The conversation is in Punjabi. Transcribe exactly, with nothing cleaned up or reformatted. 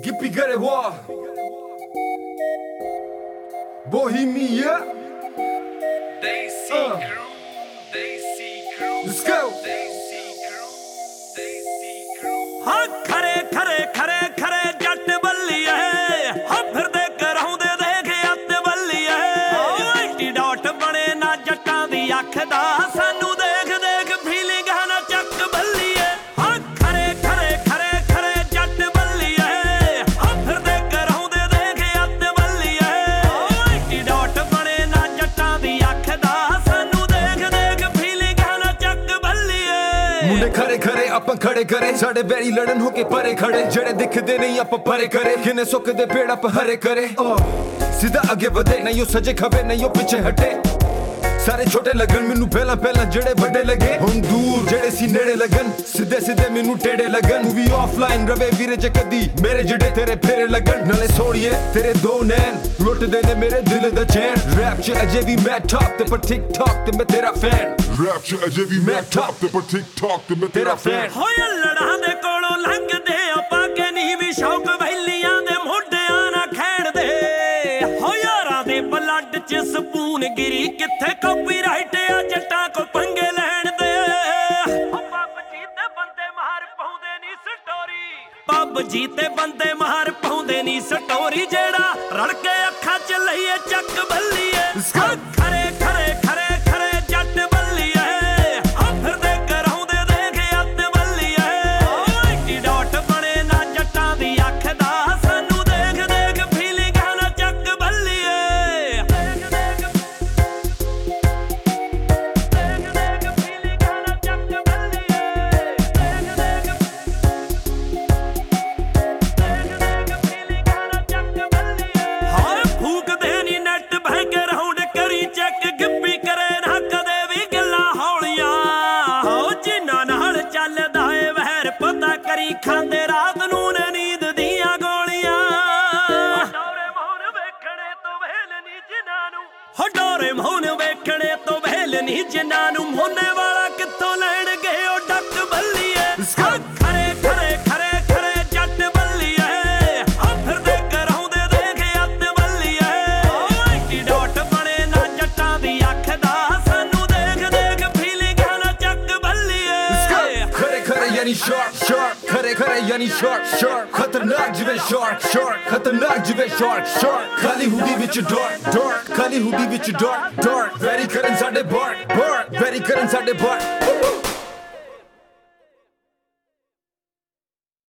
Gippy Garewa Bohemia They see uh. crew, they see crew. Let's go. They see crew, they see crew. हाँ खरे खरे खरे खरे जट बल्लिए हाँ फिर दे कराउंदे देखे अत बल्लिए एंटीडोट बने ना जट्टां दी अख दा सानू देख देख फीलिंग है ना चक बल्लिए हाँ खरे खरे खरे खरे जट बल्लिए हाँ फिर दे कराउंदे देखे अत बल्लिए एंटीडोट बने ना जट्टां दी अख दा सानू देख देख फीलिंग है ना चक बल्लिए ਮੁੰਡੇ ਖਰੇ ਖਰੇ ਆਪਾਂ ਖੜੇ ਕਰੇ ਸਾਡੇ ਬੈਰੀ ਲੜਨ ਹੋ ਕੇ ਪਰੇ ਖੜੇ ਜਿਹੜੇ ਦਿਖਦੇ ਨਹੀਂ ਆਪਾਂ ਪਰੇ ਕਰੇ ਕਿਨੇ ਸੁੱਕਦੇ ਪੇੜ ਆਪ ਹਰੇ ਕਰੇ ਸਿੱਧਾ ਅੱਗੇ ਵਧੇ ਨਹੀਂ ਉਹ ਸੱਜੇ ਖੱਬੇ ਨਹੀਂ ਉਹ ਪਿੱਛੇ ਹਟੇ ਸਾਰੇ ਛੋਟੇ ਲੱਗਣ ਮੈਨੂੰ ਪਹਿਲਾਂ ਪਹਿਲਾਂ ਜਿਹੜੇ ਵੱਡੇ ਲੱਗੇ ਹੁਣ ਦੂਰ ਜਿਹੜੇ ਸੀ ਨੇੜੇ ਲੱਗਣ ਸਿੱਧੇ ਸਿੱਧੇ ਮੈਨੂੰ ਟੇੜੇ ਲੱਗਣ ਵੀ ਆਫਲਾਈਨ ਰਵੇ ਵੀਰੇ ਜੇ ਕਦੀ ਮੇਰੇ ਜਿਹੜੇ ਤੇਰੇ ਫੇਰੇ ਲੱਗਣ ਨਾਲੇ ਸੋੜੀਏ ਤੇਰੇ ਦੋ ਨੈਣ ਲੁੱਟਦੇ ਨੇ ਮੇਰੇ ਦਿਲ ਦਾ ਚੈਨ ਰੈਪ ਚ ਅਜੇ ਵੀ ਮੈਂ ਟਾਪ ਤੇ ਪਰ ਟਿਕ ਟਾਕ ਤੇ ਮੈਂ ਤੇਰਾ ਫੈਨ ਰੈਪ ਚ ਅਜੇ ਵੀ ਮੈਂ ਟਾਪ ਤੇ ਪਰ ਟਿਕ ਟਾਕ ਤੇ ਮੈਂ ਤੇਰਾ ਫੈਨ ਹੋਏ ਲੜਾਂ ਦੇ ਕੋਲੋਂ ਲੰਘਦੇ ਆਪਾਂ ਕੇ ਨਹੀਂ ਵੀ ਸ਼ੌਕ ਵੈਲੀਆਂ ਦੇ ਮੋਢਿਆਂ ਨਾ ਖੇਡਦੇ ਹੋ ਯਾਰਾਂ ਦੇ ਬਲੱਡ ਚ ਸਪੂਨ ਗਿਰੀ ਕਿੱਥੇ ਕਾਪੀਰਾਈਟ ਆ ਜੱਟਾਂ ਕੋ ਪੰਗੇ ਲੈਣ ਦੇ ਪੱਬ ਜੀ ਤੇ ਬੰਦੇ ਮਾਰ ਪਾਉਂਦੇ ਨਹੀਂ ਸਟੋਰੀ ਪੱਬ ਜੀ ਤੇ ਬੰਦੇ ਮਾਰ ਪਾਉਂਦੇ ਨਹੀਂ ਸਟੋਰੀ ਜਿਹੜਾ ਰਲ ਕੇ ਅੱਖਾਂ ਚ ਲਈਏ ਚੱਕ ਬੱਲੀਏ ਖਰੇ ਖਰੇ ਖਰੇ ਖਰੇ ਜੱਟ ਬੱਲੀਏ ਹਾਂ ਫਿਰਦੇ ਕਰਾਉਂਦੇ ਦੇਖ ਅੱਤ ਬੱਲੀਏ ਐਂਟੀਡੋਟ ਬਣੇ ਨਾ ਜੱਟਾਂ ਦੀ ਅੱਖ ਦਾ ਸਾਨੂੰ ਦੇਖ ਦੇਖ ਫੀਲਿੰਗ ਹੈ ਨਾ ਚੱਕ ਬੱਲੀਏ ਦੇਖ ਦੇਖ ਦੇਖ ਦੇਖ ਫੀਲਿੰਗ ਹੈ ਨਾ ਚੱਕ ਬੱਲੀਏ ਦੇਖ ਦੇਖ ਦੇਖ ਦੇਖ ਫੀਲਿੰਗ ਹੈ ਨਾ ਚੱਕ ਬੱਲੀਏ ਹਾਏ ਫੂਕਦੇ ਨੀ ਨੈਟ ਬੈਂਕ ਰਾਉਂਡ ਕਰੀ ਚੈੱਕ ਗਿੱਪੀ ਕਰੇ ਨਾ ਕਦੇ ਵੀ ਗੱਲਾਂ ਹੌਲੀਆਂ ਹੋ ਜਿਨ੍ਹਾਂ ਨਾਲ ਚੱਲਦਾ ਏ ਵਹਿਰ ਪਤਾ ਕਰੀ ਖਾਂਦੇ ਰਾਤ ਨੂੰ ਨੇ ਨੀਂਦ ਦੀਆਂ ਗੋਲੀਆਂ ਡੋਰੇ ਮੌਨ ਵੇਖਣੇ ਤੋਂ ਵਹਿਲ ਨੀ ਜਿਨ੍ਹਾਂ ਨੂੰ ਹੋ ਡੋਰੇ ਮੌਨ ਵੇਖਣੇ ਤੋਂ ਵਹਿਲ ਨੀ ਜਿਨ੍ਹਾਂ ਨੂੰ ਮੋਨੇ ਵਾਲਾ ਕਿੱਥੋਂ ਲੈਣ ਗਏ ਉਹ ਡੱਕ ਬੱਲੀਏ ਖਰੇ ਖਰੇ ਖਰੇ ਖਰੇ ਜੱਟ ਬੱਲੀਏ ਹਾਂ ਫਿਰਦੇ ਕਰਾਉਂਦੇ ਦੇਖ ਅੱਤ ਬੱਲੀਏ ਐਂਟੀਡੋਟ ਬਣੇ ਨਾ ਜੱਟਾਂ ਦੀ ਅੱਖ ਦਾ ਸਾਨੂੰ ਦੇਖ ਦੇਖ ਫੀਲਿੰਗ ਹੈ ਨਾ ਚੱਕ ਬੱਲੀਏ ਖਰੇ ਖਰੇ ਯਾਨੀ ਸ਼ਾਰਕ ਸ਼ਾਰਕ ਖਰੇ ਖਰੇ ਯਾਨੀ ਸ਼ਾਰਕ ਸ਼ਾਰਕ ਖਤਰਨਾਕ ਜਿਵੇਂ ਸ਼ਾਰਕ ਸ਼ਾਰਕ ਖਤਰਨਾਕ ਜਿਵੇਂ ਸ਼ਾਰਕ ਸ਼ਾਰਕ ਖਾਲੀ ਹੁੱਡੀ ਵਿੱਚ ਡਾਰਕ ਡਾਰਕ ਖਾਲੀ ਹੁੱਡੀ ਵਿੱਚ ਡਾਰਕ ਡਾਰਕ ਵੈਰੀ ਕਰਨ ਸਾਡੇ ਬਾਰ ਬਾਰ ਵੈਰੀ ਕਰਨ ਸਾਡੇ ਬਾਰ